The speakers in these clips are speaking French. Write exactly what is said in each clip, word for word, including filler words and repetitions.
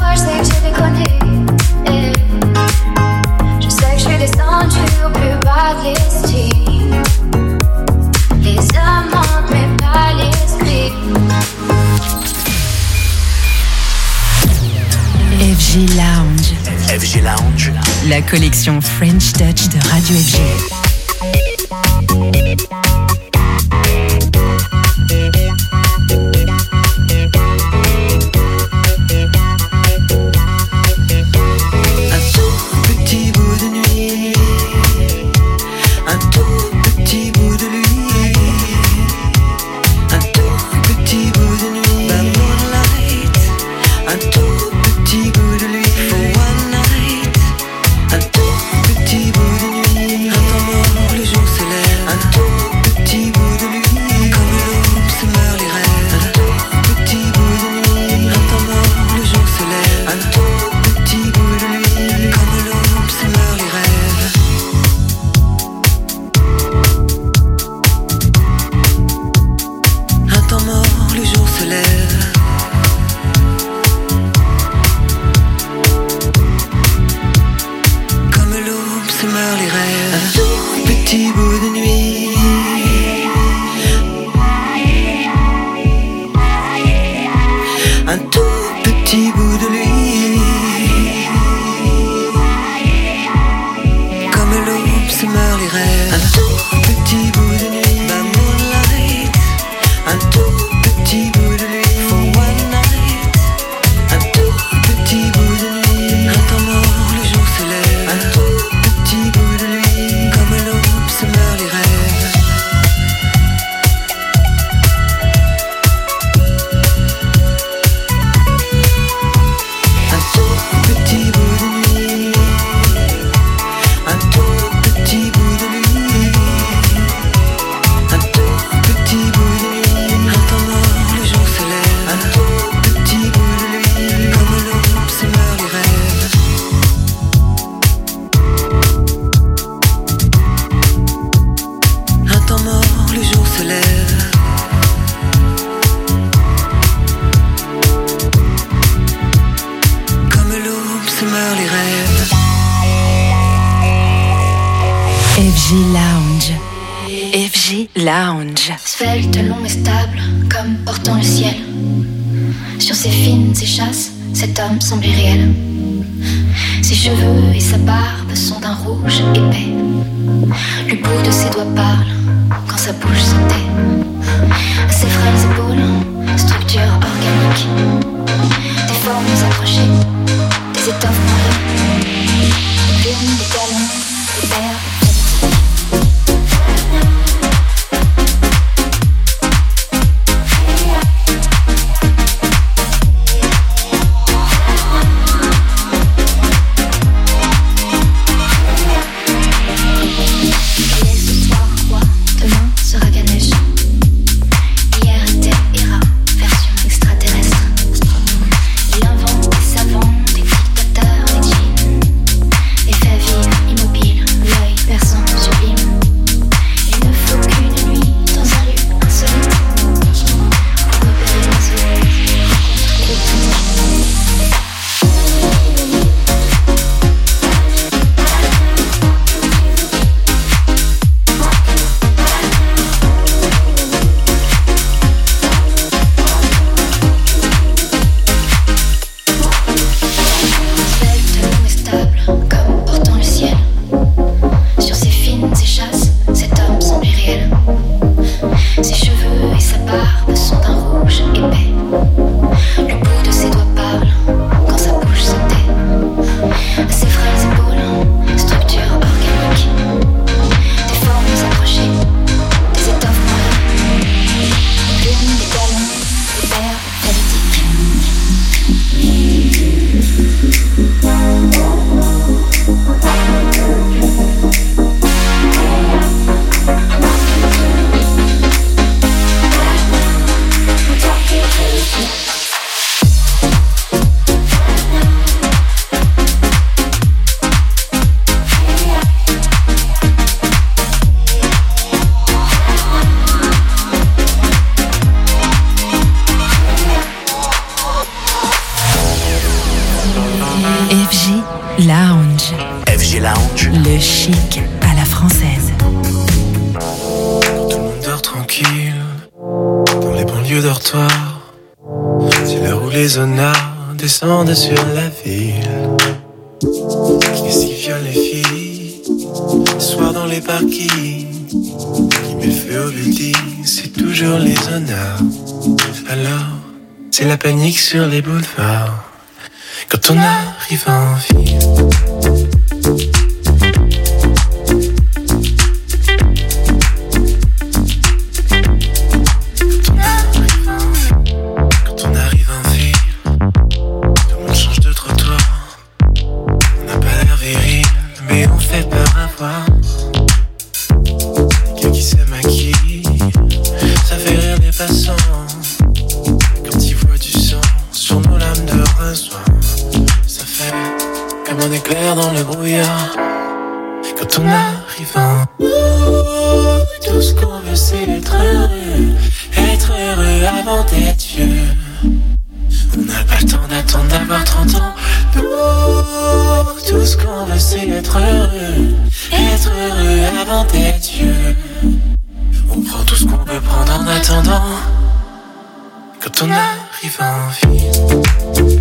je sais que j'ai déconné. Eh. Je sais que je suis descendue au plus bas de l'estime. Les amants, mais pas l'esprit. F G Lounge. F G Lounge. La collection French Touch de Radio F G. Lounge. Svelte, long et stable, comme portant le ciel. Sur ses fines échasses, cet homme semble irréel. Ses cheveux et sa barbe sont d'un rouge épais. Le bout de ses doigts parle quand sa bouche se tait. À ses frêles épaules, structure organique. Des formes accrochées, des étoffes moelleux. Des plumes, des galons, des verres. Extraterrestre. Lounge. F G Lounge. Le chic à la française. Quand tout le monde dort tranquille, dans les banlieues dortoirs, c'est l'heure où les honnards descendent sur la ville. Et s'ils violent les filles, le soir dans les parkings, qui met le feu au building, c'est toujours les honnards. Alors, c'est la panique sur les boulevards quand on arrive en ville. Dans le brouillard, quand on arrive en haut, tout ce qu'on veut c'est être heureux, être heureux avant d'être vieux. On n'a pas le temps d'attendre d'avoir trente ans. Nous, tout ce qu'on veut c'est être heureux, être heureux avant d'être vieux. On prend tout ce qu'on peut prendre en attendant, quand on arrive en ville.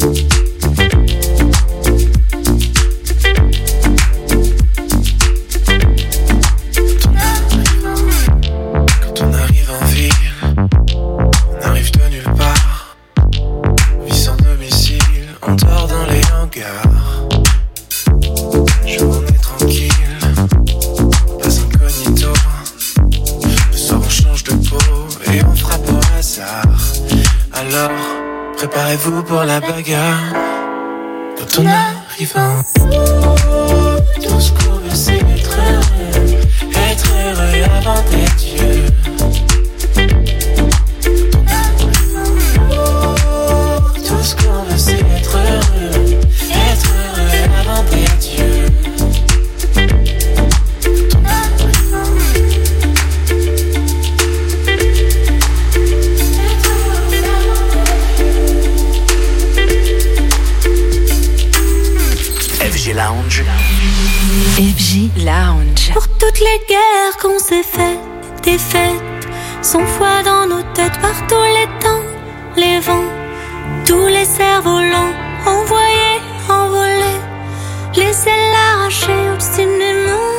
Préparez-vous pour la bagarre quand on arrive en haut. Tout ce qu'on veut c'est être heureux, être heureux avant d'être vieux. Quand on arrive en haut, tout ce qu'on veut c'est être heureux, être heureux avant d'être vieux. Quand on arrive en F G Lounge. F G Lounge. Pour toutes les guerres qu'on s'est faites, des fêtes, sans foi dans nos têtes, par tous les temps, les vents, tous les cerfs-volants, envoyés, envolés, laissez l'arracher obstinément.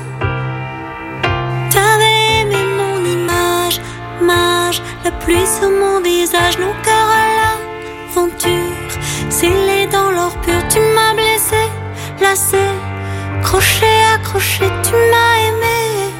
T'avais aimé mon image, mage, la pluie sur mon visage, nos cœurs à l'aventure, scellés dans l'or pur, tu m'as blessé, lassé, crochet, accroché, tu m'as aimé.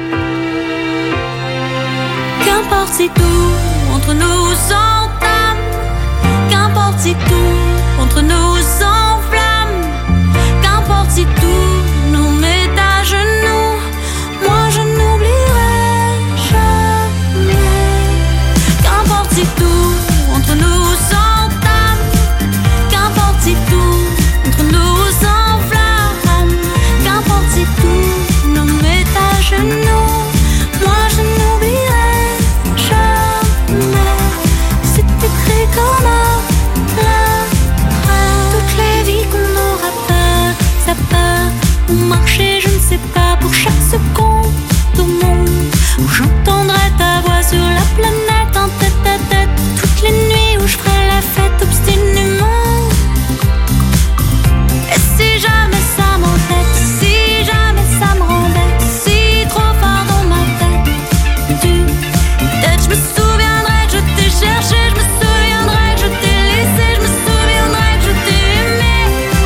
Qu'importe si tout entre nous s'entame, qu'importe si tout entre nous s'enflamme, qu'importe si tout nous met à genoux, moi je n'oublierai jamais. Qu'importe si tout entre nous s'entame, qu'importe si tout entre nous s'enflamme, qu'importe si tout nous met à genoux, moi je n'oublierai jamais. C'est écrit comme un l'arrêt. Toutes les vies qu'on aura peur, ça peur, ou marcher je ne sais pas, pour chaque seconde au monde où j'entendrai ta voix sur la planète en tête à tête. Toutes les nuits où je ferai la fête obstinément. Et si jamais ça m'entête, si jamais ça me rend bête, si trop fort dans ma tête, tu, peut-être je me souviendrai que je t'ai cherché, je me souviendrai que je t'ai laissé, je me souviendrai que je t'ai aimé.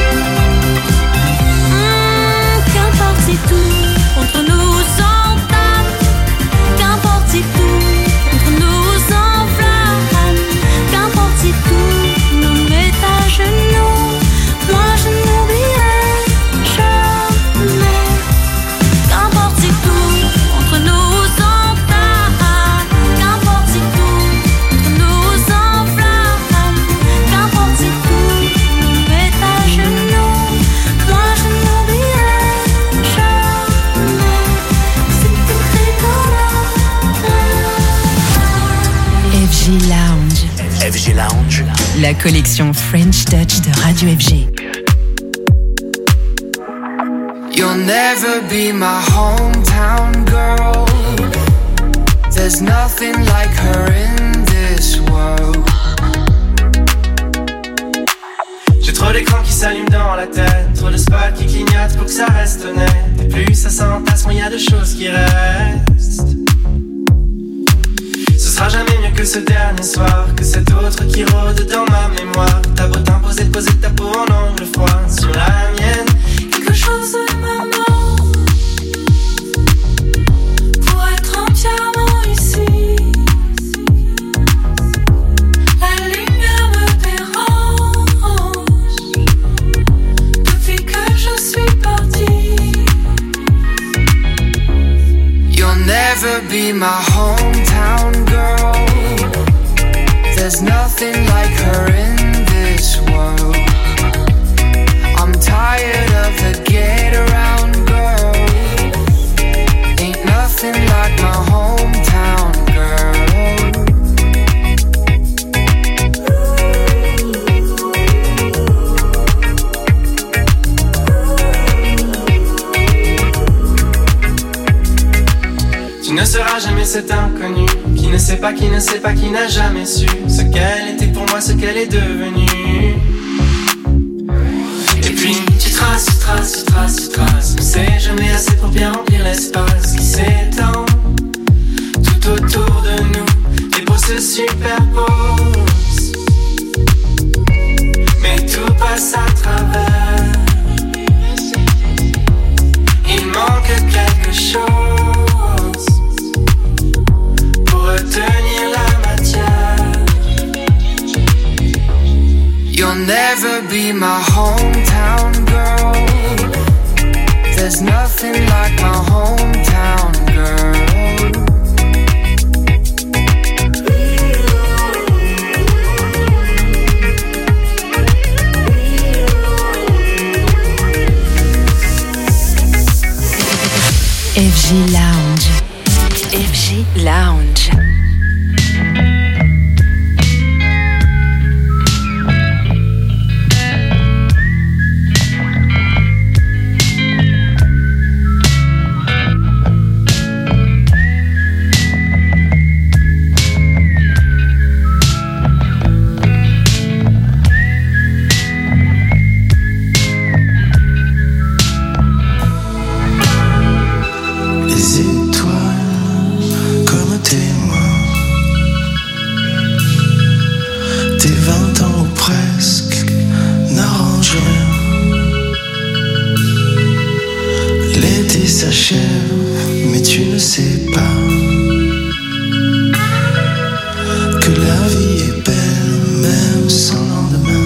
Mmh, qu'importe si tout entre nous s'entame, qu'importe si tout entre nous s'enflamme, qu'importe si tout nous met à genoux, moi je n'oublierai jamais. Qu'importe si tout entre nous s'entame, qu'importe si tout entre nous s'enflamme, qu'importe si tout nous met à genoux, moi je n'oublierai jamais. C'est écrit comme F G Lounge. F G Lounge. La collection French Touch de Radio F G. You'll never be my hometown girl. There's nothing like her in this world. J'ai trop d'écrans qui s'allument dans la tête, trop de spots qui clignotent pour que ça reste honnête. Et plus ça s'entasse, moins y a de choses qui restent. Ce sera jamais mieux que ce dernier soir, que cet autre qui rôde dans ma mémoire. T'as beau t'imposer de poser ta peau en angle froid sur la mienne. Quelque chose me manque pour être entièrement ici. La lumière me dérange depuis que je suis partie. You'll never be my hometown girl. There's nothing like her in this world. I'm tired of the get around girl. Ain't nothing like my hometown girl. Tu ne seras jamais cet inconnu qui ne sait pas, qui ne sait pas, qui n'a jamais su ce qu'elle était pour moi, ce qu'elle est devenue. Et puis tu traces, tu traces, tu traces, tu traces. On sait jamais assez pour bien remplir l'espace qui s'étend tout autour de nous. Les peaux se superposent, mais tout passe à travers. Il manque quelque chose pour retenir la matière. You'll never be my hometown girl. There's nothing like my hometown girl. F G Lounge. F G Lounge. Les étoiles comme témoins, tes vingt ans ou presque n'arrangent rien. L'été s'achève, mais tu ne sais pas que la vie est belle même sans lendemain.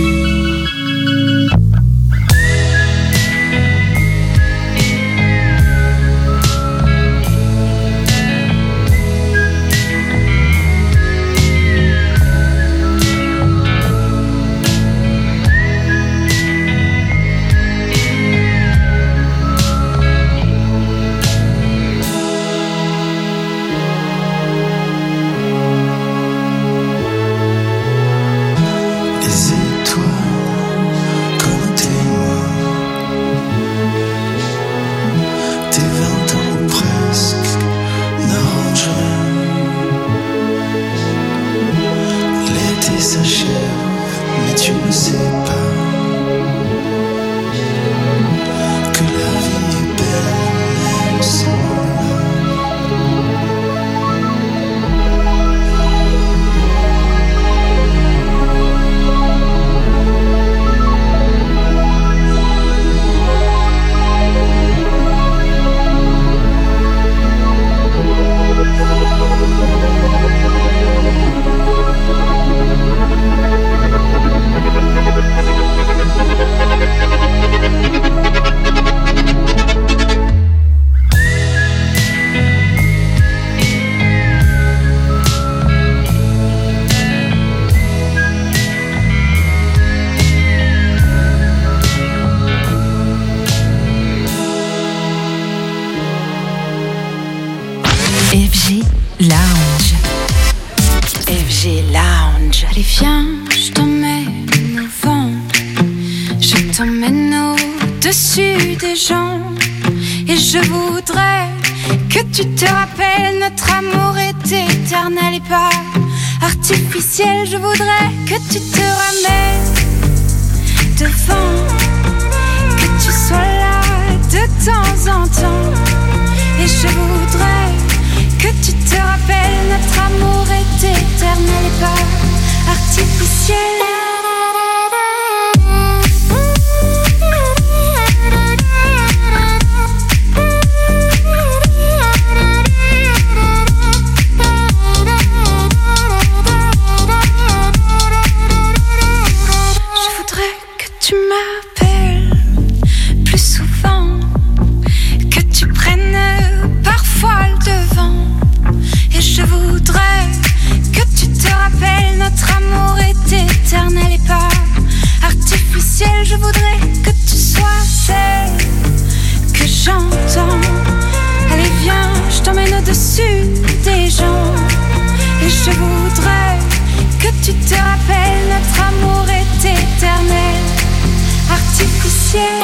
F G Lounge. F G Lounge. Allez viens, je t'emmène au vent, je t'emmène au-dessus des gens. Et je voudrais que tu te rappelles, notre amour est éternel et pas artificiel. Je voudrais que tu te ramènes devant, que tu sois là de temps en temps. Et je voudrais que tu te rappelles, notre amour est éternel et pas artificiel. Je voudrais que tu sois celle que j'entends. Allez viens, je t'emmène au-dessus des gens. Et je voudrais que tu te rappelles, notre amour est éternel, artificiel.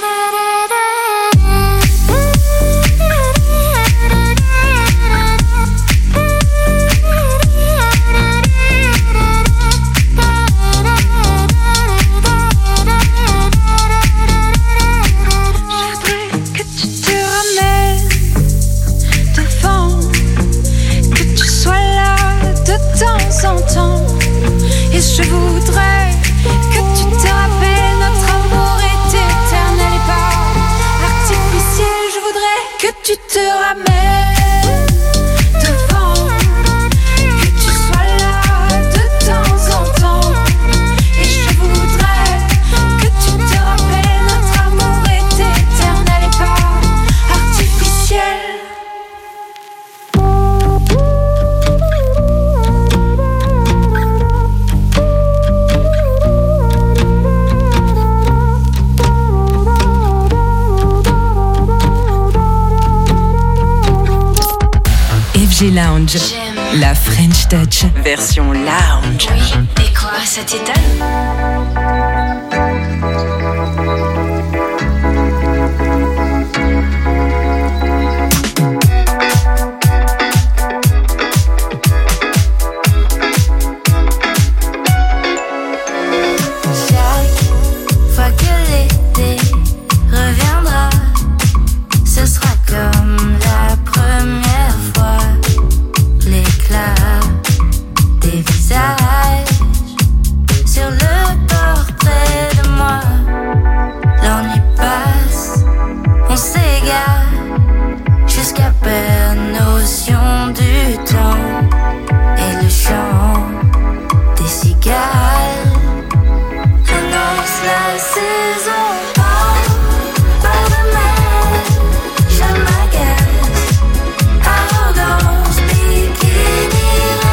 Et je voudrais que tu te rappelles, notre amour est éternel et pas artificiel. Je voudrais que tu te ramènes devant, que tu sois là de temps en temps. Et je voudrais que tu te rappelles, notre amour est éternel et pas artificiel. Lounge, la French Touch, version lounge. Oui, et quoi, ça t'étonne? Sur le portrait de moi, l'ennui passe, on s'égare, jusqu'à perdre notion du temps et le chant des cigales annonce la saison. Pas de mer, je m'agace, arrogance, bikini,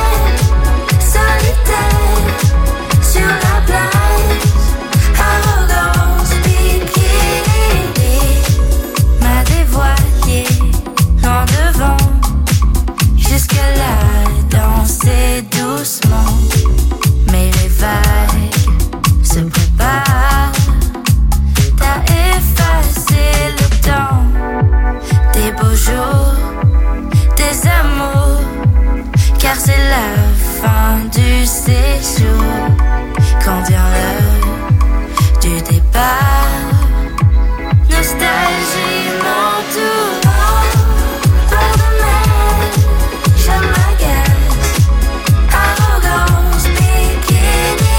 solitaire sur la place, arrogance, bikini m'a dévoilé loin devant, jusque-là danser doucement, mais les vagues se préparent, t'as effacé le temps des beaux jours, des amours, car c'est la fin du séjour, quand vient l'heure du départ, nostalgie m'entoure. Pas de mer, je m'agace, arrogance, bikini,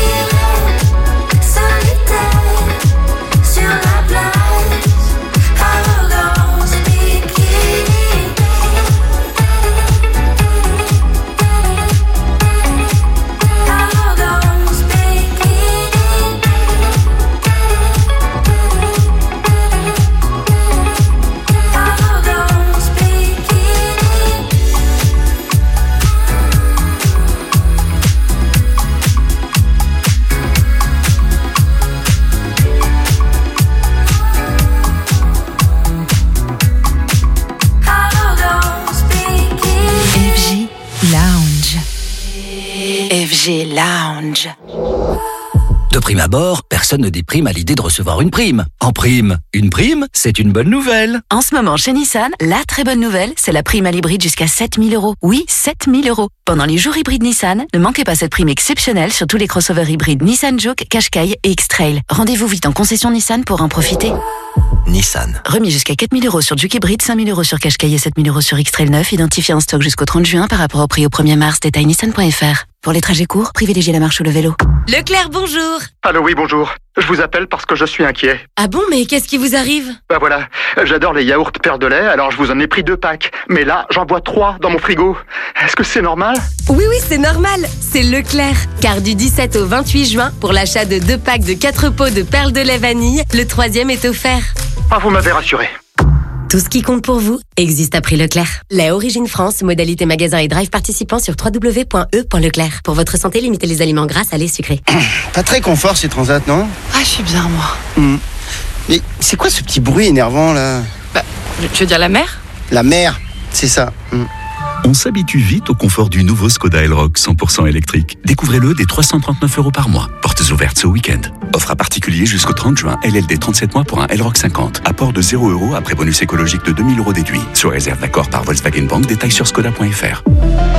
solitaire sur la place, arrogance, bikini. Arrogance, bikini. Arrogance, bikini. Arrogance, bikini. F G Lounge. F G Lounge. De prime abord, personne ne déprime à l'idée de recevoir une prime. En prime, une prime, c'est une bonne nouvelle. En ce moment, chez Nissan, la très bonne nouvelle, c'est la prime à l'hybride jusqu'à sept mille euros. Oui, sept mille euros. Pendant les jours hybrides Nissan, ne manquez pas cette prime exceptionnelle sur tous les crossovers hybrides Nissan Juke, Qashqai et X-Trail. Rendez-vous vite en concession Nissan pour en profiter. Nissan. Remis jusqu'à quatre mille euros sur Juke hybride, cinq mille euros sur Qashqai et sept mille euros sur X-Trail neuf, identifié en stock jusqu'au trente juin par rapport au prix au premier mars, détail nissan point f r. Pour les trajets courts, privilégiez la marche ou le vélo. Leclerc, bonjour. Allô, oui, bonjour. Je vous appelle parce que je suis inquiet. Ah bon, mais qu'est-ce qui vous arrive? Bah voilà, j'adore les yaourts Père de lait, alors je vous en ai pris deux packs. Mais là, j'en bois trois dans mon frigo. Est-ce que c'est normal? Oui, oui, c'est normal. C'est Leclerc. Car du dix-sept au vingt-huit juin, pour l'achat de deux packs de quatre pots de perles de lait vanille, le troisième est offert. Ah, vous m'avez rassuré. Tout ce qui compte pour vous existe à prix Leclerc. Lait Origine France, modalité magasin et drive participant sur w w w point e point leclerc. Pour votre santé, limitez les aliments gras, salés, sucrés. Pas très confort ces transats, non? Ah, je suis bien, moi. Mmh. Mais c'est quoi ce petit bruit énervant, là? Bah, tu veux dire la mer? La mer, c'est ça. Mmh. On s'habitue vite au confort du nouveau Skoda Elroq cent pour cent électrique. Découvrez-le dès trois cent trente-neuf euros par mois. Portes ouvertes ce week-end. Offre à particulier jusqu'au trente juin. L L D trente-sept mois pour un Elroq cinquante. Apport de zéro euros après bonus écologique de deux mille euros déduit. Sur réserve d'accord par Volkswagen Bank. Détails sur skoda point f r.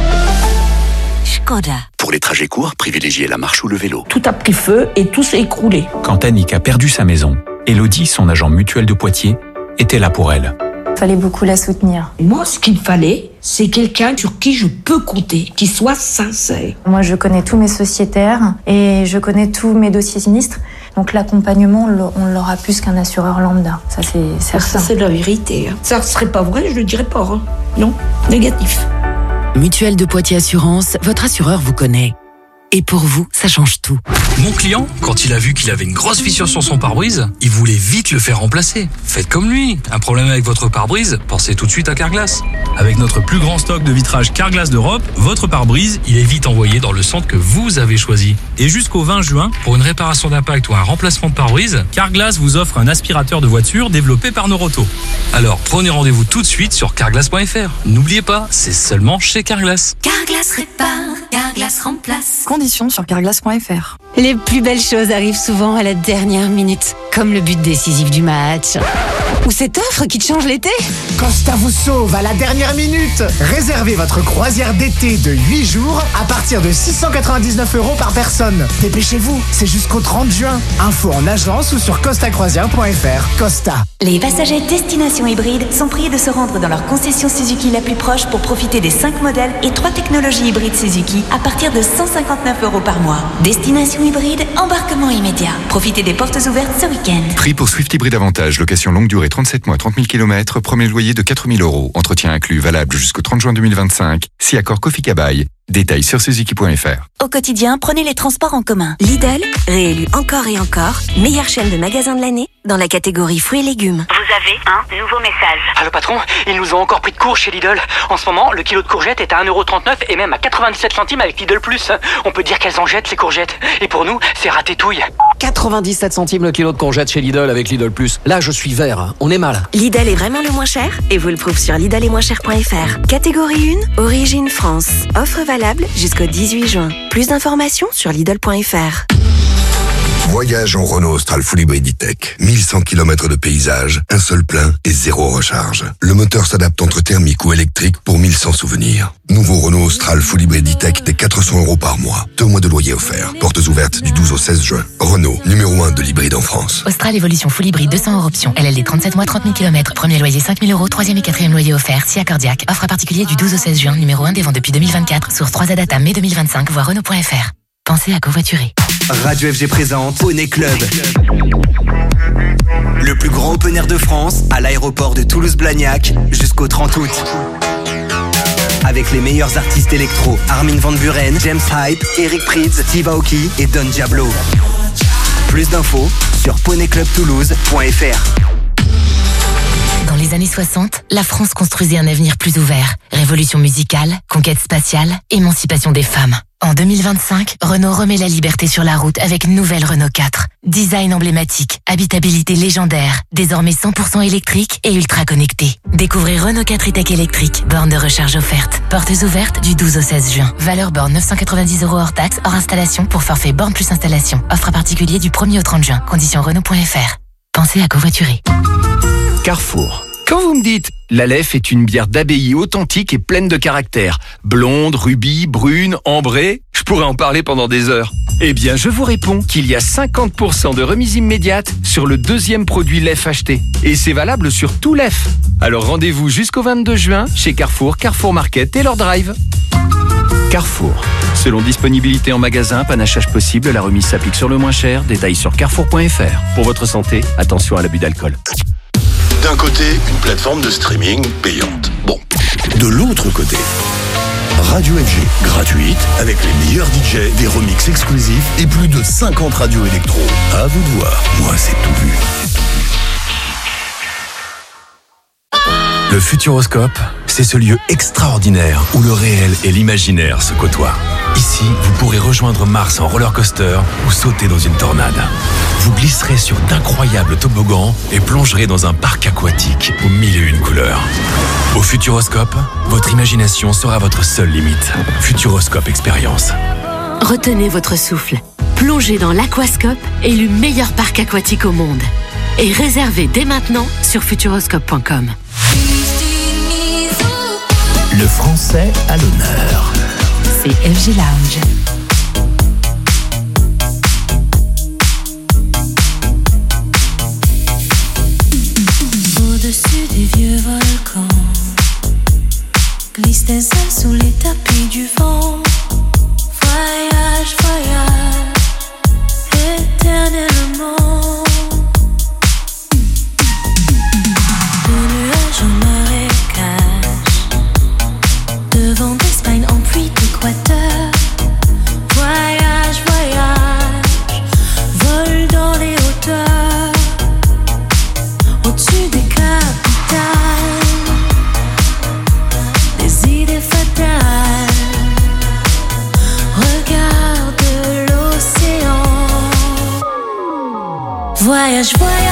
Skoda. Pour les trajets courts, privilégiez la marche ou le vélo. Tout a pris feu et tout s'est écroulé. Quand Annick a perdu sa maison, Elodie, son agent mutuel de Poitiers, était là pour elle. Fallait beaucoup la soutenir. Moi, ce qu'il fallait, c'est quelqu'un sur qui je peux compter, qui soit sincère. Moi, je connais tous mes sociétaires et je connais tous mes dossiers sinistres. Donc l'accompagnement, on l'aura plus qu'un assureur lambda. Ça, c'est certain. Ça, c'est la vérité. Ça ne serait pas vrai, je le dirais pas. Hein. Non, négatif. Mutuelle de Poitiers Assurance, votre assureur vous connaît. Et pour vous, ça change tout. Mon client, quand il a vu qu'il avait une grosse fissure sur son pare-brise, il voulait vite le faire remplacer. Faites comme lui. Un problème avec votre pare-brise, pensez tout de suite à Carglass. Avec notre plus grand stock de vitrage Carglass d'Europe, votre pare-brise, il est vite envoyé dans le centre que vous avez choisi. Et jusqu'au vingt juin, pour une réparation d'impact ou un remplacement de pare-brise, Carglass vous offre un aspirateur de voiture développé par Noroto. Alors prenez rendez-vous tout de suite sur carglass point f r. N'oubliez pas, c'est seulement chez Carglass. Carglass répare, Carglass remplace. Conditions sur carglass point f r. Les plus belles choses arrivent souvent à la dernière minute, comme le but décisif du match. Ou cette offre qui te change l'été. Costa vous sauve à la dernière minute. Réservez votre croisière d'été de huit jours à partir de six cent quatre-vingt-dix-neuf euros par personne. Dépêchez-vous, c'est jusqu'au trente juin. Info en agence ou sur costa croisière point f r. Costa. Les passagers destination hybride sont priés de se rendre dans leur concession Suzuki la plus proche pour profiter des cinq modèles et trois technologies hybrides Suzuki à partir de cent cinquante-neuf euros par mois. Destination hybride, embarquement immédiat. Profitez des portes ouvertes ce week-end. Prix pour Swift Hybride Avantage, location longue durée trente-sept mois, trente mille kilomètres, premier loyer de quatre mille euros. Entretien inclus, valable jusqu'au trente juin deux mille vingt-cinq. Si accord Kofi Kabaï. Détails sur suzuki point f r. Au quotidien, prenez les transports en commun. Lidl, réélu encore et encore, meilleure chaîne de magasins de l'année dans la catégorie fruits et légumes. Vous avez un nouveau message. Allô patron, ils nous ont encore pris de court chez Lidl. En ce moment, le kilo de courgettes est à un euro trente-neuf et même à quatre-vingt-dix-sept centimes avec Lidl Plus. On peut dire qu'elles en jettent les courgettes. Et pour nous, c'est ratétouille. quatre-vingt-dix-sept centimes le kilo de courgettes chez Lidl avec Lidl Plus. Là, je suis vert. On est mal. Lidl est vraiment le moins cher et vous le prouve sur lidl et moins cher point f r. Catégorie un, Origine France. Offre valable jusqu'au dix-huit juin. Plus d'informations sur lidl point f r. Voyage en Renault Austral Full Hybrid E-Tech. mille cent kilomètres de paysage, un seul plein et zéro recharge. Le moteur s'adapte entre thermique ou électrique pour mille cent souvenirs. Nouveau Renault Austral Full Hybrid E-Tech dès quatre cents euros par mois. Deux mois de loyer offert. Portes ouvertes du douze au seize juin. Renault, numéro un de l'hybride en France. Austral Evolution Full Hybrid deux cents euros option. L L D trente-sept mois, trente mille kilomètres. Premier loyer cinq mille euros. Troisième et quatrième loyer offert. Si accordiaque. Offre à particulier du douze au seize juin. Numéro un des ventes depuis deux mille vingt-quatre. Source trois Z Data mai deux mille vingt-cinq. Voir Renault point f r. Pensez à covoiturer. Radio F G présente Poney Club. Le plus grand open air de France à l'aéroport de Toulouse-Blagnac jusqu'au trente août. Avec les meilleurs artistes électro, Armin van Buren, James Hype, Eric Prydz, Steve Aoki et Don Diablo. Plus d'infos sur poney club toulouse point f r. Dans les années soixante, la France construisait un avenir plus ouvert. Révolution musicale, conquête spatiale, émancipation des femmes. En deux mille vingt-cinq, Renault remet la liberté sur la route avec une nouvelle Renault quatre. Design emblématique, habitabilité légendaire, désormais cent pour cent électrique et ultra connecté. Découvrez Renault quatre e-Tech électrique, borne de recharge offerte. Portes ouvertes du douze au seize juin. Valeur borne neuf cent quatre-vingt-dix euros hors taxe, hors installation pour forfait borne plus installation. Offre à particulier du premier au trente juin. Conditions Renault point F R. Pensez à covoiturer. Carrefour. Quand vous me dites « l'Aleph est une bière d'abbaye authentique et pleine de caractère, blonde, rubis, brune, ambrée », je pourrais en parler pendant des heures. Eh bien, je vous réponds qu'il y a cinquante pour cent de remise immédiate sur le deuxième produit Lef acheté. Et c'est valable sur tout Lef. Alors rendez-vous jusqu'au vingt-deux juin chez Carrefour, Carrefour Market et leur drive. Carrefour. Selon disponibilité en magasin, panachage possible, la remise s'applique sur le moins cher. Détails sur carrefour point F R. Pour votre santé, attention à l'abus d'alcool. D'un côté, une plateforme de streaming payante. Bon. De l'autre côté, Radio F G, gratuite, avec les meilleurs D J, des remixes exclusifs et plus de cinquante radios électro. À vous de voir. Moi, c'est tout vu. Le Futuroscope, c'est ce lieu extraordinaire où le réel et l'imaginaire se côtoient. Ici, vous pourrez rejoindre Mars en roller coaster ou sauter dans une tornade. Vous glisserez sur d'incroyables toboggans et plongerez dans un parc aquatique aux mille et une couleurs. Au Futuroscope, votre imagination sera votre seule limite. Futuroscope Expérience. Retenez votre souffle. Plongez dans l'Aquascope, élu meilleur parc aquatique au monde. Et réservez dès maintenant sur futuroscope point com. Le français à l'honneur. C'est F G Lounge. Au-dessus des vieux volcans, glisse tes ailes sous les tapis du vent. Voyage, voyage, éternellement. De nuages en marécage, de vent d'Espagne en pluie d'Équateur. Voyage, voyage, vol dans les hauteurs, au-dessus des capitales, des idées fatales. Regarde l'océan. Voyage, voyage.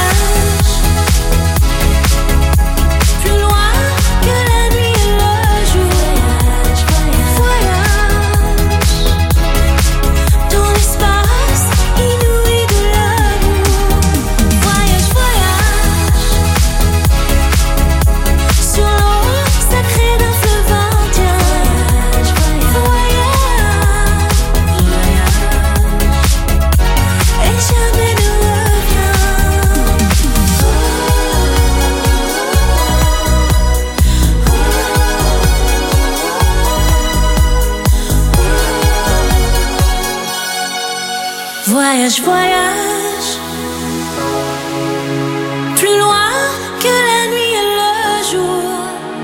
Voyage, voyage, plus loin que la nuit et le jour.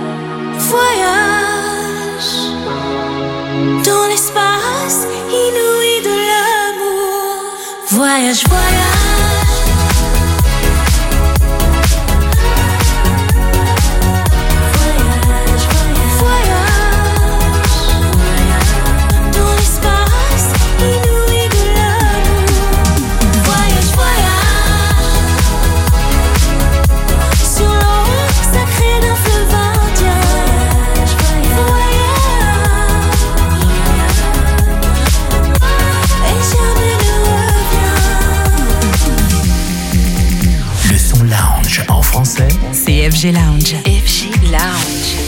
Voyage dans l'espace inouï de l'amour. Voyage, voyage. C'est F G Lounge. F G Lounge.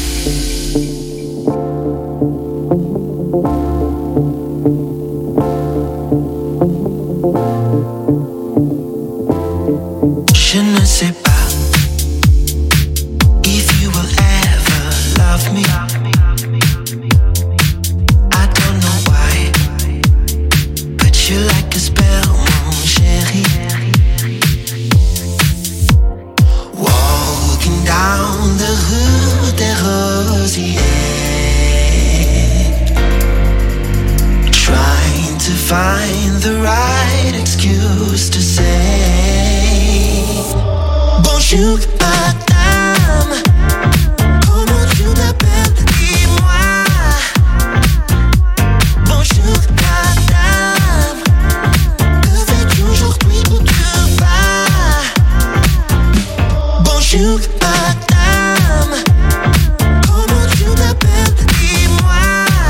Je ne sais pas if you will ever love me. I don't know why, but you like a spell, mon chéri. Walking down the rue des Rosiers, trying to find the right excuse to say bonjour madame, comment tu t'appelles, dis-moi. Bonjour Bonjour madame, comment tu t'appelles, dis-moi.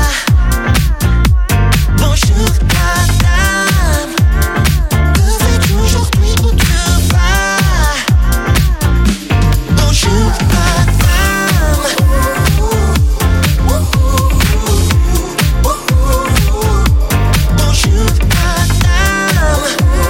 Bonjour madame, que fais-tu aujourd'hui, où tu vas? Bonjour madame. Bonjour madame.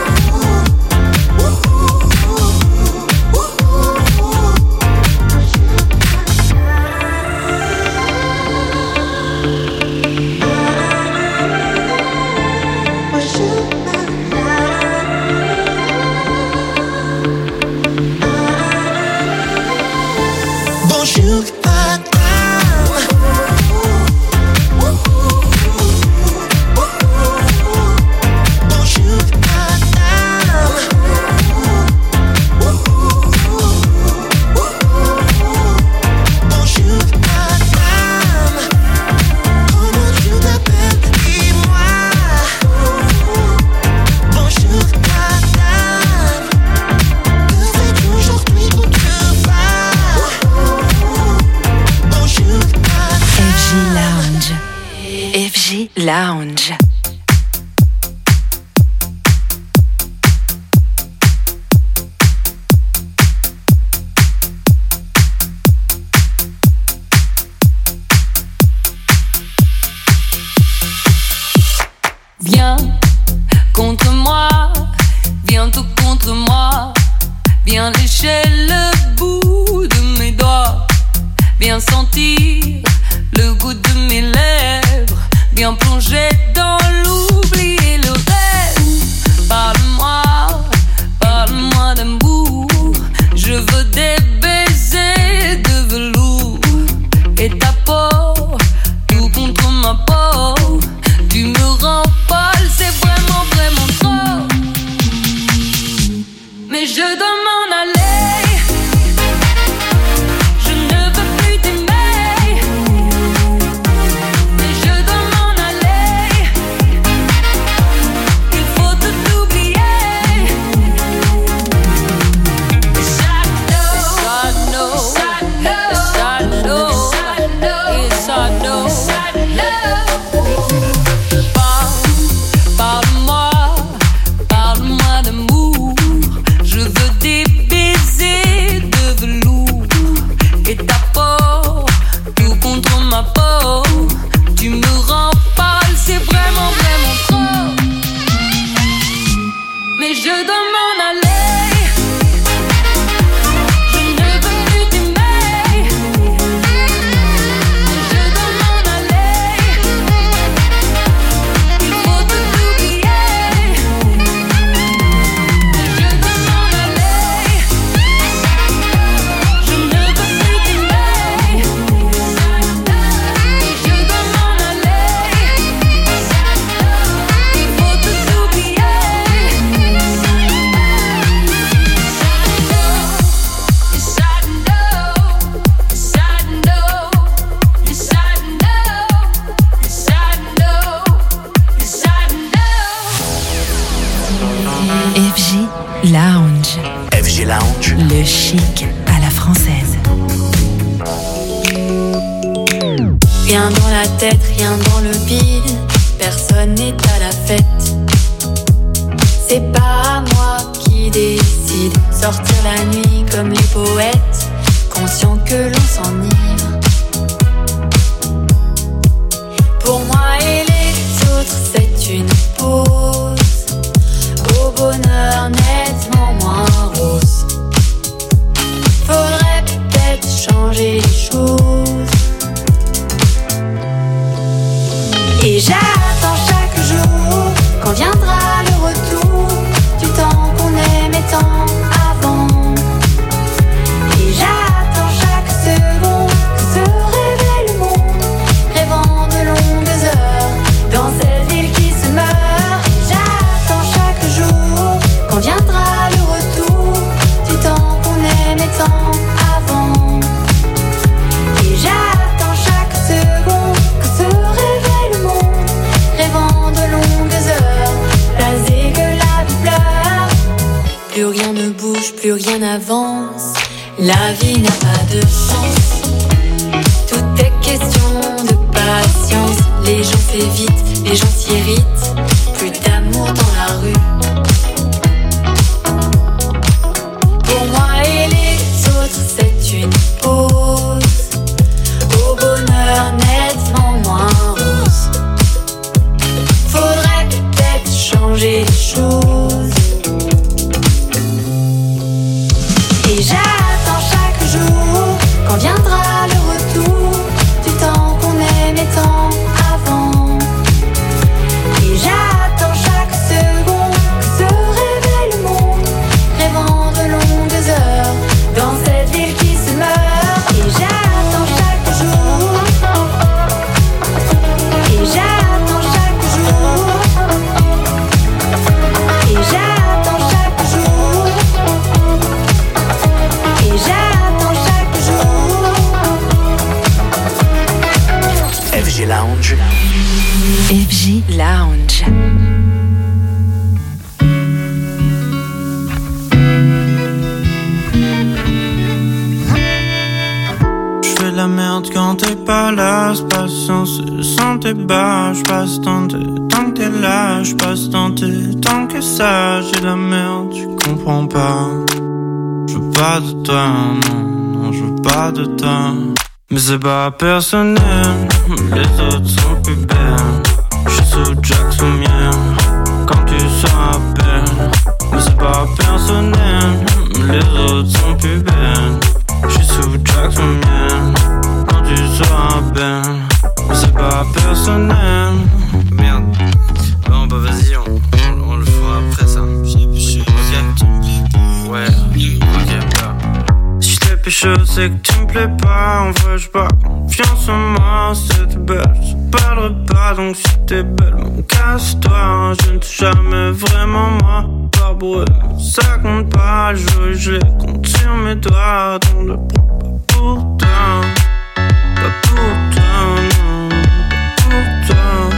Bonjour madame. Bonjour madame. Bonjour madame, comment tu t'appelles, dis-moi. Bonjour madame, que fais-tu aujourd'hui, où tu vas? Bonjour madame. F J Lounge. F J Lounge. Viens contre moi, viens tout contre moi. Viens lécher le bout de mes doigts. Viens sentir le goût de mes lèvres. Viens plonger dans l'oubli et le rêve. Parle-moi, parle-moi d'amour. Je veux des baisers de velours. Et ta peau, tout contre ma peau. Tu me rends folle, c'est vraiment, vraiment trop. Mais je dois m'en aller. Je ne veux plus t'aimer. Mais je dois m'en aller. Il faut tout oublier. Yes, I know. Yes, I know. Yes, I know. Yes, I know. Yes, I know. Parle-moi, parle-moi d'amour. Je veux des baisers de velours. Et ta peau, tout contre ma peau. Tu me rends folle, c'est vraiment, vraiment trop. Mais je dois m'en aller. Je ne veux plus t'aimer. Mais je dois m'en aller. Il faut tout oublier. Mais je dois m'en aller. Je ne veux plus t'aimer. Mais je dois m'en aller. Il faut tout oublier. Yes, I know. Yes, I know. Yes, I know. Yes, I know. Yes, I know. F J Lounge. F J Lounge. Le chic à la française. Rien dans la tête, rien dans le bide. Personne n'est à la fête. C'est pas moi qui décide. Sortir la nuit comme les poètes, conscient que l'on s'enivre. Pour moi et les autres, c'est une pause au bonheur nettement moins rose. Faudrait peut-être changer les choses. Et j'attends chaque jour quand viendra le retour du temps qu'on aimait tant avant. Et j'attends chaque seconde que se réveille le monde, rêvant de longues heures dans cette ville qui se meurt. Et j'attends chaque jour quand viendra le retour du temps qu'on aimait tant avant. Et j'attends chaque seconde que se réveille le monde, rêvant de longues heures, blasé que la vie pleure. Plus rien ne bouge, plus rien n'avance. La vie n'a pas de sens. Tout est question de patience. Les gens s'évitent, les gens s'irritent. Plus d'amour dans la rue. Pour moi et les autres, c'est une pause au bonheur nettement moins rose. Faudrait peut-être changer les choses. Et j'attends chaque jour quand viendra le retour du temps qu'on aimait tant avant. Et j'attends chaque seconde que se réveille le monde, rêvant de longues heures dans cette ville qui se meurt. Et j'attends chaque jour. Et j'attends chaque jour. Et j'attends chaque jour. Et j'attends chaque jour. F G Lounge. F G Lounge. J'fais de la merde quand t'es pas là, j'passe sans sans tes bas, j'passe tant de tant que t'es là, j'passe tant de tant que ça, j'ai de la merde, tu comprends pas. J'veux pas de toi, non, non, j'veux pas de toi. Mais c'est pas personnel, les autres sont plus belles. J'suis sous Jackson mienne, quand tu seras belle. Mais c'est pas personnel, les autres sont plus belles. J'suis sous Jackson mienne, quand tu seras belle. Mais c'est pas personnel. Merde. Bon bah vas-y, on, on, on le fera après ça. Ok. Ouais, ok, bah. Si je t'ai pécho, c'est que tu me plais pas. En vrai, j'ai pas confiance en moi. C'est belle, je parlerai pas. Donc si t'es belle, mon casse-toi. Je ne suis jamais vraiment moi. Par bruit, ça compte pas. Je, je les compte sur mes doigts. Donc ne prends pas pour toi. Pas pour toi, non. Pas pour toi.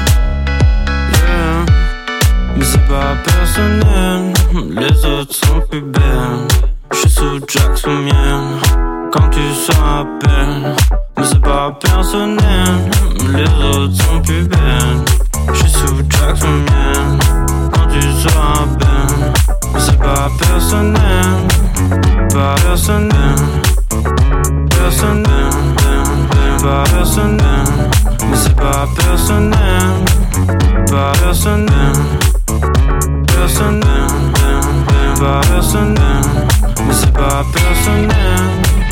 Yeah. Mais c'est pas personnel. Les autres sont plus belles. J'suis sous Jackson mienne, quand tu seras belle. Mais c'est pas personnel, les autres sont plus belles. J'suis sous Jackson mienne, quand tu seras belle. Mais c'est pas personnel, pas personnel. Personnel, pas personnel. Mais c'est pas personnel, pas personnel. Personnel, pas personnel. Mais c'est pas personnel.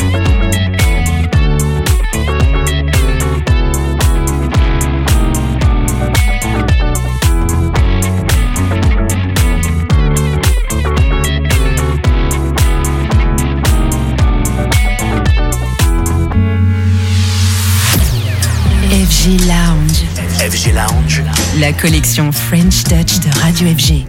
F G Lounge. F G Lounge. La collection French Touch de Radio F G.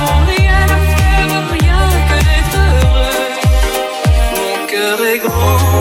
Mon cœur est gros.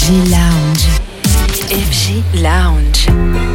F G Lounge. F G Lounge.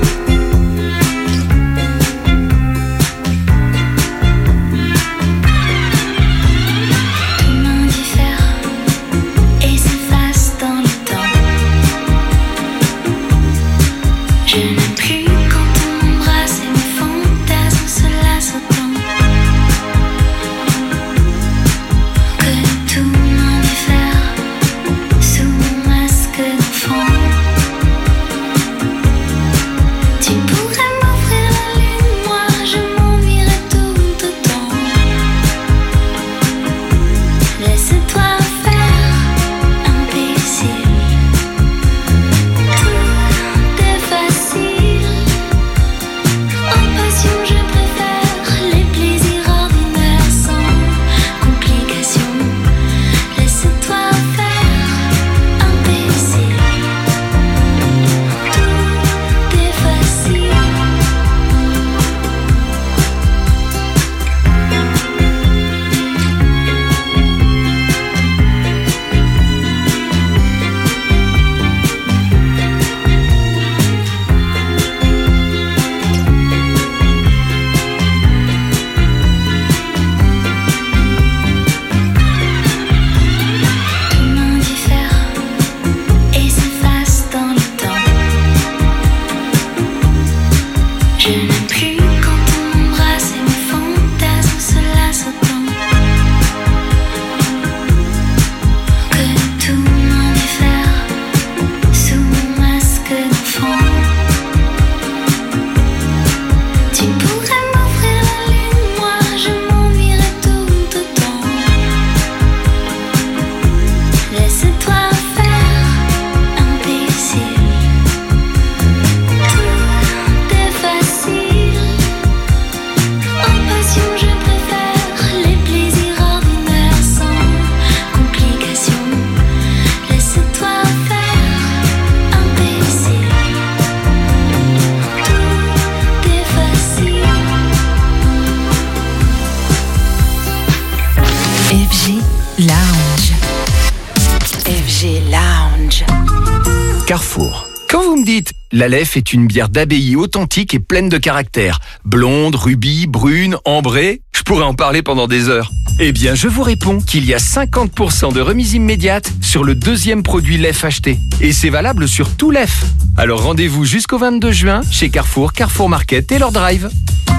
Carrefour. Quand vous me dites la Leffe est une bière d'abbaye authentique et pleine de caractère, blonde, rubis, brune, ambrée, je pourrais en parler pendant des heures. Eh bien, je vous réponds qu'il y a cinquante pour cent de remise immédiate sur le deuxième produit Leffe acheté. Et c'est valable sur tout Leffe. Alors rendez-vous jusqu'au vingt-deux juin chez Carrefour, Carrefour Market et leur drive.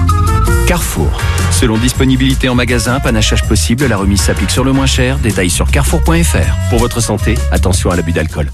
Carrefour. Selon disponibilité en magasin, panachage possible, la remise s'applique sur le moins cher. Détails sur carrefour point f r. Pour votre santé, attention à l'abus d'alcool.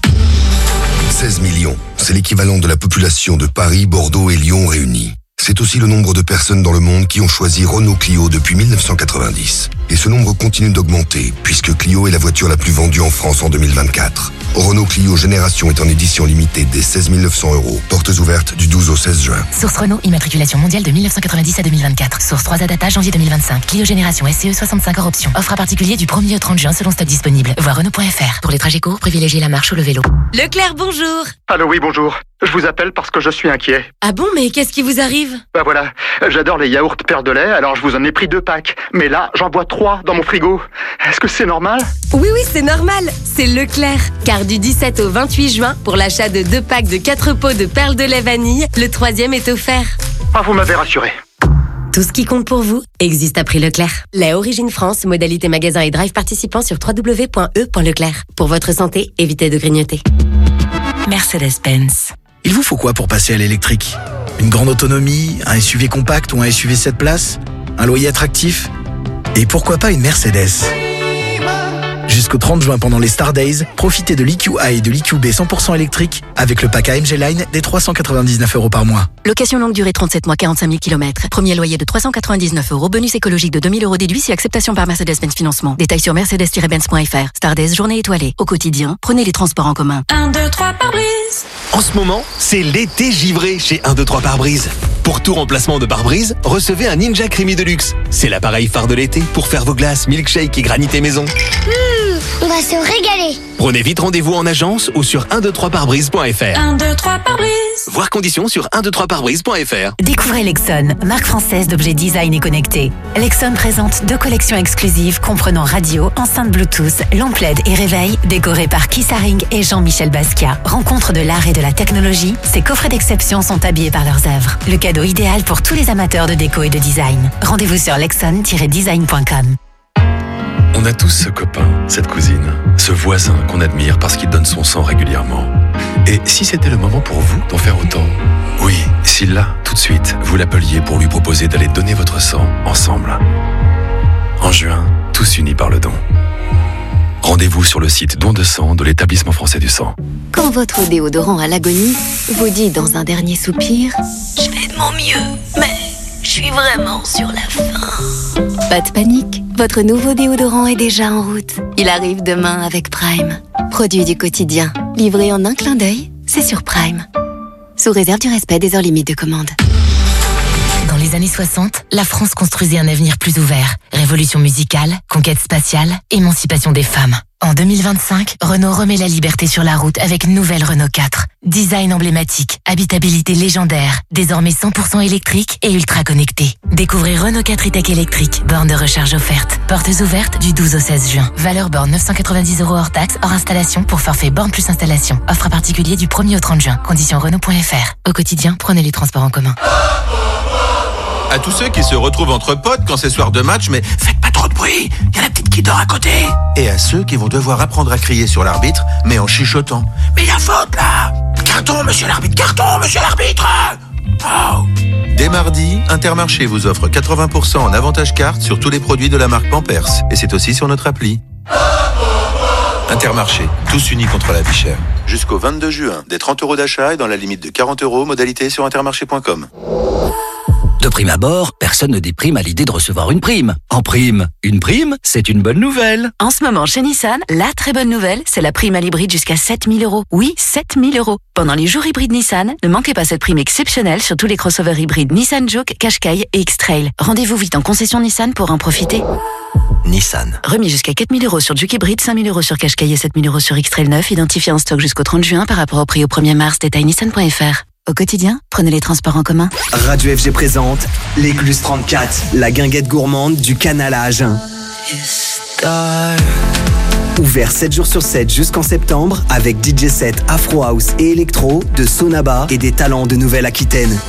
seize millions, c'est l'équivalent de la population de Paris, Bordeaux et Lyon réunis. C'est aussi le nombre de personnes dans le monde qui ont choisi Renault Clio depuis mille neuf cent quatre-vingt-dix. Et ce nombre continue d'augmenter, puisque Clio est la voiture la plus vendue en France en deux mille vingt-quatre. Renault Clio Génération est en édition limitée dès seize mille neuf cents euros. Portes ouvertes du douze au seize juin. Source Renault, immatriculation mondiale de mille neuf cent quatre-vingt-dix à deux mille vingt-quatre. Source trois A Data, janvier deux mille vingt-cinq. Clio Génération S C E soixante-cinq hors option. Offre à particulier du premier au trente juin selon stock disponible. Voir Renault point f r. Pour les trajets courts, privilégiez la marche ou le vélo. Leclerc, bonjour. Allô, oui, bonjour. Je vous appelle parce que je suis inquiet. Ah bon, mais qu'est-ce qui vous arrive? Bah voilà, j'adore les yaourts Père de lait, alors je vous en ai pris deux packs. Mais là, j'en bois trois dans mon frigo. Est-ce que c'est normal? Oui, oui, c'est normal. C'est Leclerc. Car du dix-sept au vingt-huit juin, pour l'achat de deux packs de quatre pots de perles de lait vanille, le troisième est offert. Ah, vous m'avez rassuré. Tout ce qui compte pour vous existe à prix Leclerc. Lait Origine France, modalité magasin et drive participant sur w w w point e point leclerc. Pour votre santé, évitez de grignoter. Mercedes-Benz. Il vous faut quoi pour passer à l'électrique? Une grande autonomie, un S U V compact ou un S U V sept places? Un loyer attractif? Et pourquoi pas une Mercedes? Jusqu'au trente juin pendant les Star Days, profitez de l'E Q A et de l'E Q B cent pour cent électrique avec le pack A M G Line des trois cent quatre-vingt-dix-neuf euros par mois. Location longue durée trente-sept mois, quarante-cinq mille kilomètres. Premier loyer de trois cent quatre-vingt-dix-neuf euros. Bonus écologique de deux mille euros déduit si acceptation par Mercedes-Benz Financement. Détails sur mercedes tiret benz point f r. Star Days, journée étoilée. Au quotidien, prenez les transports en commun. un, deux, trois, pare-brise. En ce moment, c'est l'été givré chez un, deux, trois pare-brise. Pour tout remplacement de pare-brise, recevez un Ninja Creamy Deluxe. C'est l'appareil phare de l'été pour faire vos glaces, milkshake et granité maison. Mmh, on va se régaler. Prenez vite rendez-vous en agence ou sur un deux trois pare brise point f r. un, deux, trois, pare-brise. Voir conditions sur un deux trois pare-brise point f r. Découvrez Lexon, marque française d'objets design et connectés. Lexon présente deux collections exclusives comprenant radio, enceinte Bluetooth, lampe L E D et réveil, décorées par Keith Haring et Jean-Michel Basquiat. Rencontre de l'art et de la technologie, ces coffrets d'exception sont habillés par leurs œuvres. Le cadeau idéal pour tous les amateurs de déco et de design. Rendez-vous sur lexon tiret design point com. On a tous ce copain, cette cousine, ce voisin qu'on admire parce qu'il donne son sang régulièrement. Et si c'était le moment pour vous d'en faire autant? Oui, si là, tout de suite, vous l'appeliez pour lui proposer d'aller donner votre sang ensemble. En juin, tous unis par le don. Rendez-vous sur le site don de sang de l'Établissement français du sang. Quand votre déodorant à l'agonie vous dit dans un dernier soupir « Je fais de mon mieux, mais je suis vraiment sur la fin ». Pas de panique, votre nouveau déodorant est déjà en route. Il arrive demain avec Prime. Produit du quotidien, livré en un clin d'œil, c'est sur Prime. Sous réserve du respect des heures limites de commande. Dans les années soixante, la France construisait un avenir plus ouvert. Révolution musicale, conquête spatiale, émancipation des femmes. En deux mille vingt-cinq, Renault remet la liberté sur la route avec une nouvelle Renault quatre. Design emblématique, habitabilité légendaire, désormais cent pour cent électrique et ultra connecté. Découvrez Renault quatre e-tech électrique, borne de recharge offerte. Portes ouvertes du douze au seize juin. Valeur borne neuf cent quatre-vingt-dix euros hors taxe, hors installation pour forfait borne plus installation. Offre à particulier du premier au trente juin. Conditions Renault point f r. Au quotidien, prenez les transports en commun. À tous ceux qui se retrouvent entre potes quand c'est soir de match, mais faites pas trop de bruit, y a la petite qui dort à côté. Et à ceux qui vont devoir apprendre à crier sur l'arbitre, mais en chuchotant. Mais y a faute là! Carton, monsieur l'arbitre, carton, monsieur l'arbitre! Oh. Dès mardi, Intermarché vous offre quatre-vingts pour cent en avantage carte sur tous les produits de la marque Pampers. Et c'est aussi sur notre appli. Intermarché, tous unis contre la vie chère. Jusqu'au vingt-deux juin, des trente euros d'achat et dans la limite de quarante euros, modalité sur intermarché point com. De prime abord, personne ne déprime à l'idée de recevoir une prime. En prime, une prime, c'est une bonne nouvelle. En ce moment, chez Nissan, la très bonne nouvelle, c'est la prime à l'hybride jusqu'à sept mille euros. Oui, sept mille euros. Pendant les jours hybrides Nissan, ne manquez pas cette prime exceptionnelle sur tous les crossovers hybrides Nissan Juke, Qashqai et X-Trail. Rendez-vous vite en concession Nissan pour en profiter. Nissan. Remis jusqu'à quatre mille euros sur Juke hybride, cinq mille euros sur Qashqai et sept mille euros sur X-Trail neuf, identifié en stock jusqu'au trente juin par rapport au prix au premier mars, détail nissan point f r. Au quotidien, prenez les transports en commun. Radio F G présente l'Écluse trente-quatre, la guinguette gourmande du Canal à Agen. Ouvert sept jours sur sept jusqu'en septembre avec D J set Afro House et Electro de Sonaba et des talents de Nouvelle-Aquitaine.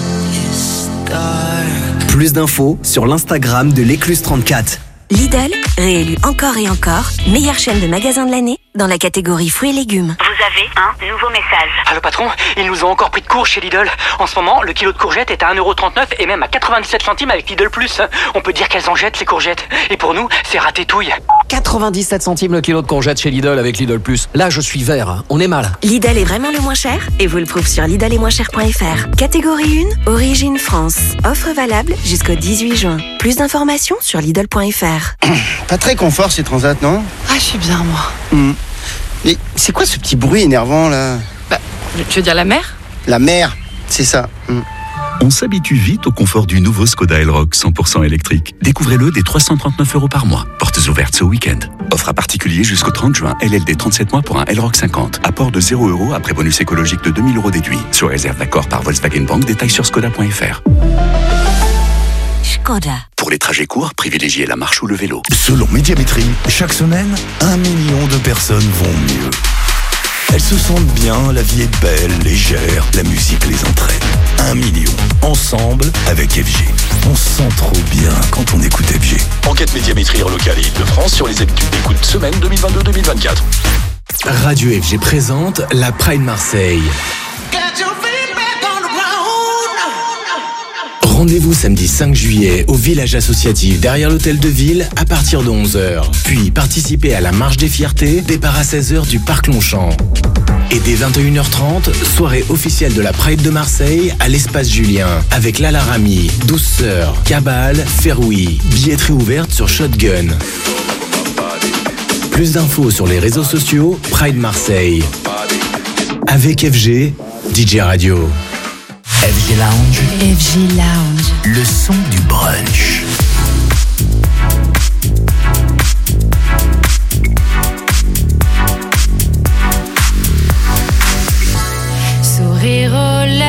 Plus d'infos sur l'Instagram de l'Écluse trente-quatre. Lidl, réélu encore et encore, meilleure chaîne de magasins de l'année dans la catégorie fruits et légumes. Vous avez un nouveau message. Allô patron, ils nous ont encore pris de court chez Lidl. En ce moment, le kilo de courgettes est à un euro trente-neuf et même à quatre-vingt-dix-sept centimes avec Lidl Plus. On peut dire qu'elles en jettent ces courgettes. Et pour nous, c'est ratétouille. quatre-vingt-dix-sept centimes le kilo de courgettes chez Lidl avec Lidl Plus. Là, je suis vert, on est mal. Lidl est vraiment le moins cher et vous le prouve sur lidl et moins cher point f r. Catégorie un, Origine France. Offre valable jusqu'au dix-huit juin. Plus d'informations sur lidl point f r. Pas très confort ces transats, non? Ah, je suis bien, moi. Mmh. Mais c'est quoi ce petit bruit énervant, là? Bah, tu veux dire la mer? La mer, c'est ça. Mmh. On s'habitue vite au confort du nouveau Skoda Elroq cent pour cent électrique. Découvrez-le dès trois cent trente-neuf euros par mois. Portes ouvertes ce week-end. Offre à particulier jusqu'au trente juin. L L D trente-sept mois pour un Elroq cinquante. Apport de zéro euros après bonus écologique de deux mille euros déduit. Sur réserve d'accord par Volkswagen Bank. Détails sur skoda point f r. Skoda. Pour les trajets courts, privilégiez la marche ou le vélo. Selon Médiamétrie, chaque semaine, un million de personnes vont mieux. Elles se sentent bien, la vie est belle, légère, la musique les entraîne. Un million. Ensemble avec F G. On se sent trop bien quand on écoute F G. Enquête Médiamétrie locale et Île-de-France sur les habitudes d'écoute semaine deux mille vingt-deux deux mille vingt-quatre. Radio F G présente la Pride Marseille. Rendez-vous samedi cinq juillet au village associatif derrière l'hôtel de ville à partir de onze heures. Puis participez à la marche des fiertés, départ à seize heures du parc Longchamp. Et dès vingt et une heures trente, soirée officielle de la Pride de Marseille à l'espace Julien avec Lala Rami, Douce Sœurs, Cabal, Feroui. Billetterie ouverte sur Shotgun. Plus d'infos sur les réseaux sociaux Pride Marseille. Avec F G, D J Radio. F G Lounge. F G Lounge. Le son du brunch. Sourire aux lèvres.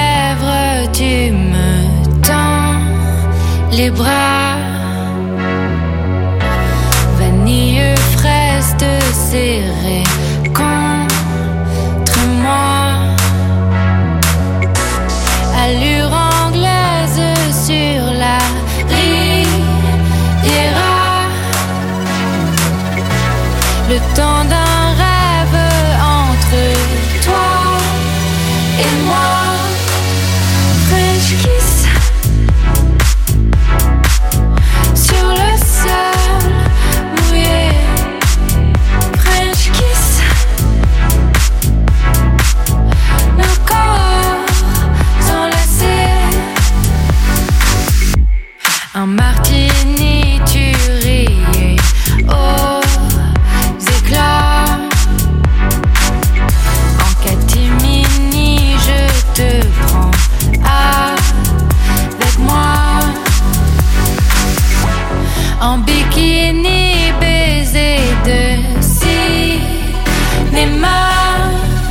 cinéma,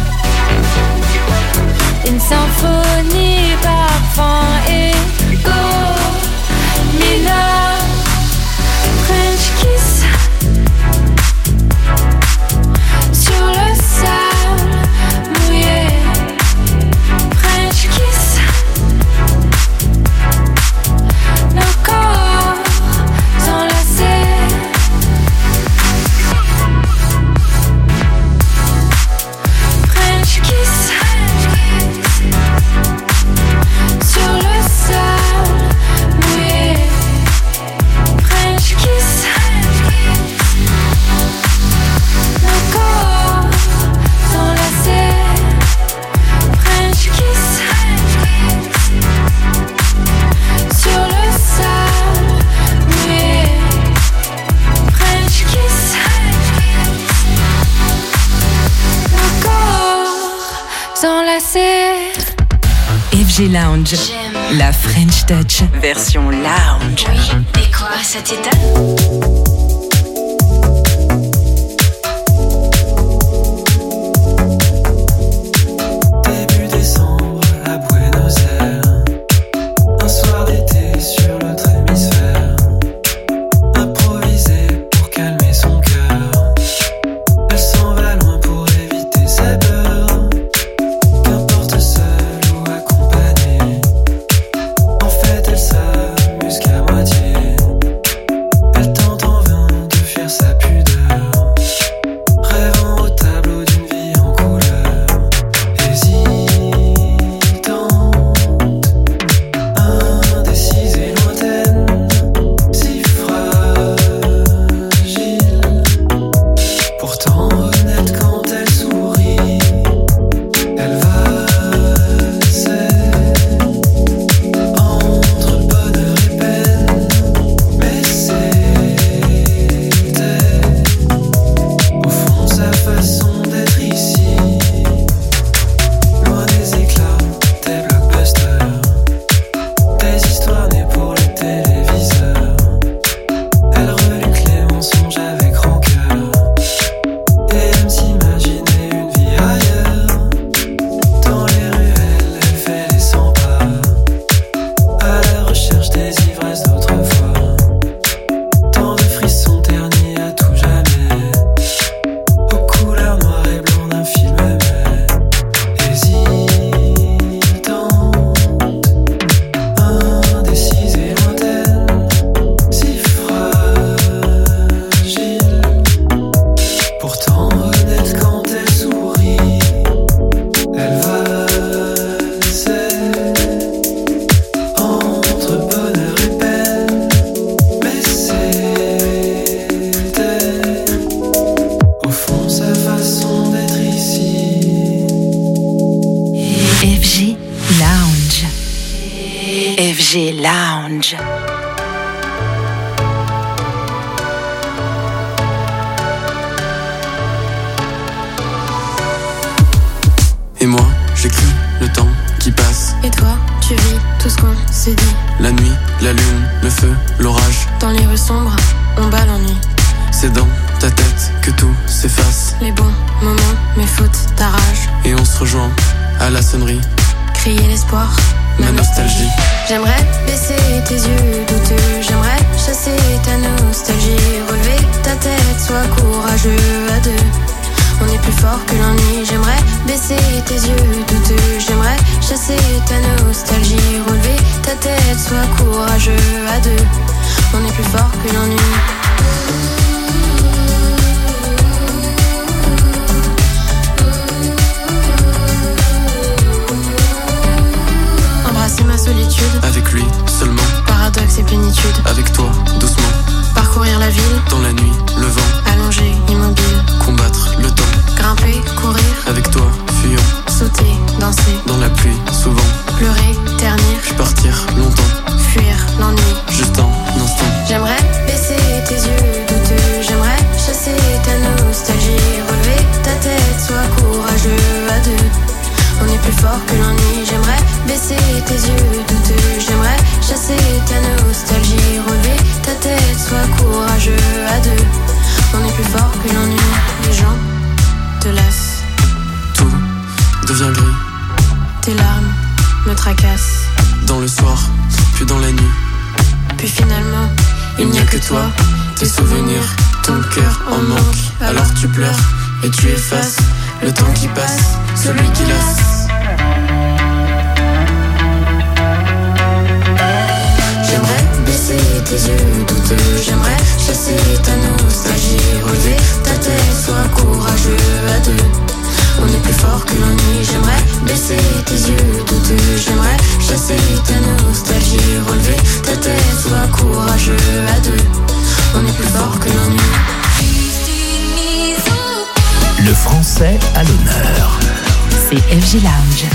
une symphonie parfum égo mineur, French kiss sur le sable mouillé, French kiss, nos corps enlacés. French kiss sur le sable mouillé, French kiss, nos corps enlacés. French kiss sur le sable mouillé, French kiss, nos corps enlacés. F G Lounge, la French Touch, version lounge. Oui, et quoi, ça t'étonne? Début décembre à Buenos Aires, un soir d'été sur l'autre hémisphère, improvisé pour calmer son cœur. Elle s'en va loin pour éviter ses peurs, qu'importe seule ou accompagnée. En fait, elle s'amuse qu'à moitié. Elle tente en vain de fuir sa pudeur, rêvant au tableau d'une vie en couleur. Hésitante, indécise et lointaine, si fragile, pourtant honnête quand elle sourit. Elle valsait entre bonheur et peine, mais c'était au fond sa façon d'être ici, loin des éclats des blockbusters, des histoires nées pour les téléviseurs. Elle reluque les mensonges avec rancœur et aime s'imaginer une vie ailleurs. Dans les ruelles, elle fait les cent pas, à la recherche des ivresses d'autrefois. Tant de frissons ternis à tout jamais, aux couleurs noires et blancs d'un film muet. Hésitante, indécise et lointaine, si fragile, pourtant honnête quand elle sourit. Elle valsait entre bonheur et peine, mais c'était au fond sa façon d'être ici. F G Lounge. F G Lounge. Et moi, j'écris le temps qui passe, Et toi, tu vis tout ce qu'on s'est dit. la nuit, la lune, le feu, l'orage. Dans les rues sombres, on bat l'ennui. C'est dans ta tête que tout s'efface, Les bons moments, mes fautes, ta rage. et on se rejoint à la sonnerie. Crier l'espoir, Ma nostalgie. J'aimerais baisser tes yeux douteux. J'aimerais chasser ta nostalgie. Relever ta tête, sois courageux à deux. On est plus fort que l'ennui. J'aimerais baisser tes yeux douteux. J'aimerais chasser ta nostalgie. Relever ta tête, sois courageux à deux. On est plus fort que l'ennui. Embrasser ma solitude. Avec lui, seulement. Paradoxe et plénitude. Avec toi, doucement. Parcourir la ville. Dans la nuit, le vent. Allongé, immobile. Combattre le temps. Grimper, courir. Avec toi, fuyant. Sauter, danser. Dans la pluie, souvent. Pleurer, ternir. Puis partir longtemps. Fuir l'ennui. Juste un instant. J'aimerais baisser tes yeux douteux. J'aimerais chasser ta nostalgie. Relever ta tête, sois courageux à deux. On est plus fort que l'ennui. J'aimerais baisser tes yeux douteux. J'aimerais chasser ta nostalgie. Relever ta tête, sois courageux à deux. On est plus fort que l'ennui. Les gens te lasse. Tout devient gris. Tes larmes me tracassent. Dans le soir, puis dans la nuit. Puis finalement, il n'y a que toi, tes souvenirs, ton cœur en manque. Alors tu pleures et tu effaces le temps qui passe, celui qui lasse. J'aimerais baisser tes yeux douteux. J'aimerais chasser ta nostalgie, relever ta tête, sois courageux à deux. On est plus fort que l'ennui. J'aimerais baisser tes yeux douteux. J'aimerais chasser ta nostalgie, relever ta tête, sois courageux à deux. On est plus fort que l'ennui. Le français à l'honneur. C'est F G Lounge.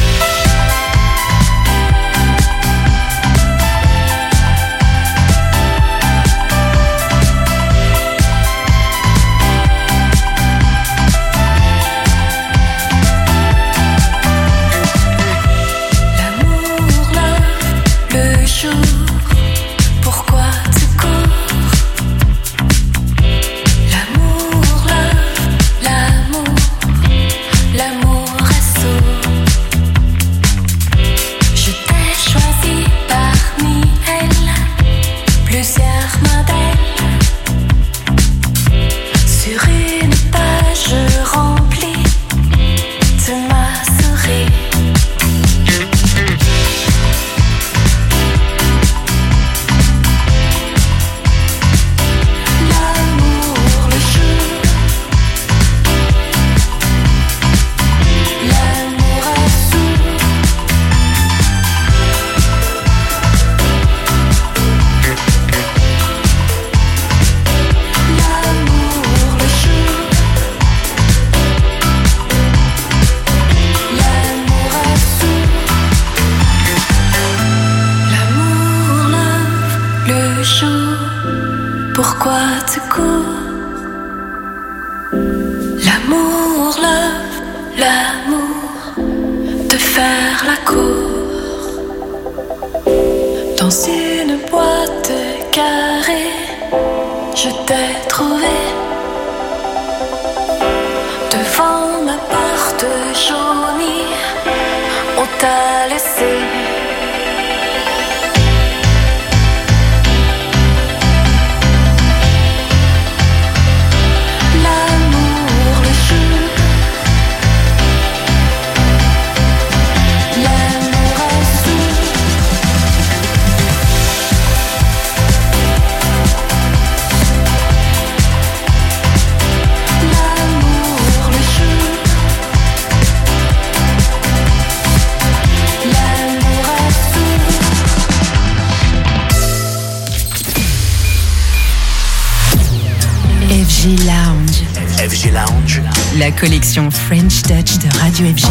La collection French Touch de Radio F G.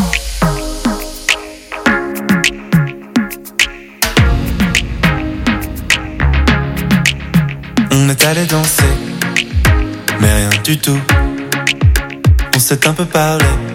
On est allé danser, mais rien du tout. On s'est un peu parlé,